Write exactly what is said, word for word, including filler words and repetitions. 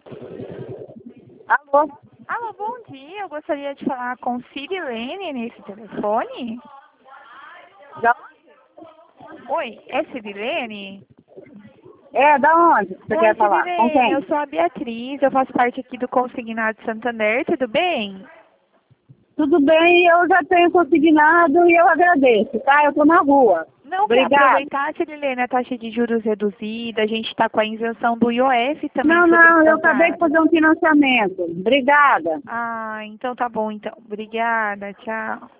Alô? Alô, bom dia. Eu gostaria de falar com Cirilene nesse telefone. Da... Oi, é Cirilene? É, da onde você Oi, quer falar? Com Cirilene, quem? eu sou a Beatriz, eu faço parte aqui do Consignado Santander, tudo bem? Tudo bem, eu já tenho consignado e eu agradeço, tá? Eu tô na rua. Não quer Obrigada. aproveitar, Cirilene, a taxa de juros reduzida, a gente está com a isenção do I O F também Não, sobre não, eu acabei de contrato. fazer um financiamento. Obrigada. Ah, então tá bom, então. Obrigada, tchau.